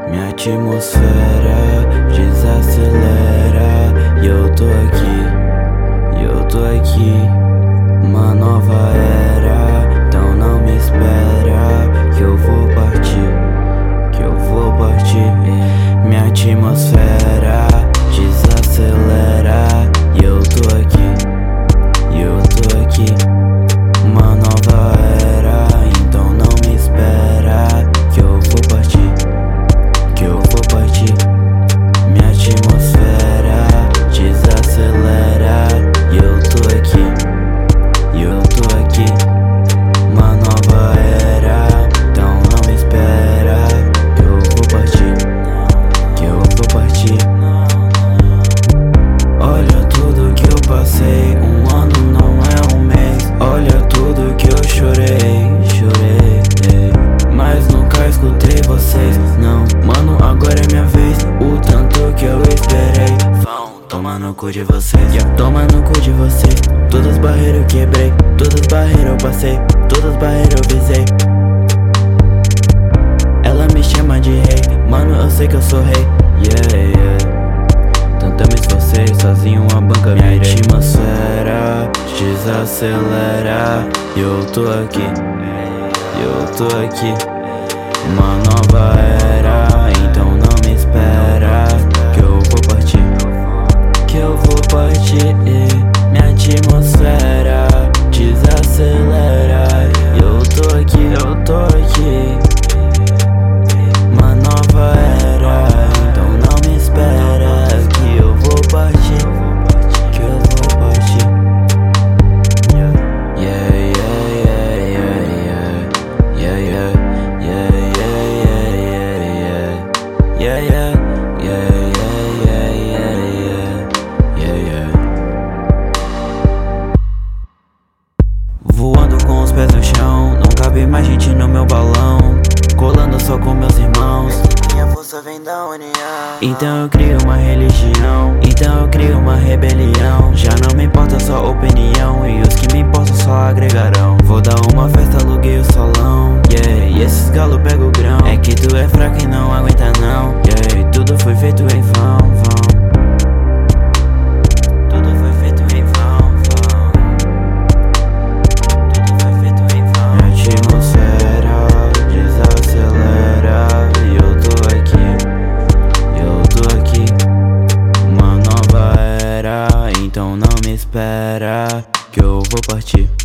Minha atmosfera desacelera e eu tô aqui, uma nova era. Então não me espera que eu vou partir, Minha atmosfera desacelera e eu tô aqui, uma nova era. Então não me espera que eu vou partir. Minha atmosfera desacelera e eu tô aqui, uma nova era. Então não me espera que eu vou partir. Olha tudo que eu passei, um ano não é um mês. Olha tudo que eu chorei, mas nunca escutei vocês. Não, mano, agora é minha vez. O tanto que eu esperei vão tomar no cu de vocês, toma no cu de vocês. Todas as barreiras eu quebrei, todas as barreiras eu passei, todas as barreiras eu visei. Ela me chama de rei, mano, eu sei que eu sou rei. Tanto me esforcei, sozinho uma banca minha atmosfera desacelera e eu tô aqui, uma nova era. Então não me espera que eu vou partir, Minha atmosfera desacelera e eu tô aqui, uma nova era. Então não me espera que eu vou partir, Voando com os pés no chão, não cabe mais gente no meu balão. Colando só com meus irmãos, minha força vem da união. Então eu crio uma religião, então eu crio uma rebelião. Já não me importa só opinião, e os que me importam só agregarão. Vou dar uma festa, aluguei o solão, e esses galos pegam o grão. É que tu é fraco e não aguenta não, tudo foi feito em vão. Tudo foi feito em vão. Minha atmosfera desacelera e eu tô aqui, uma nova era. Então não me espera que eu vou partir.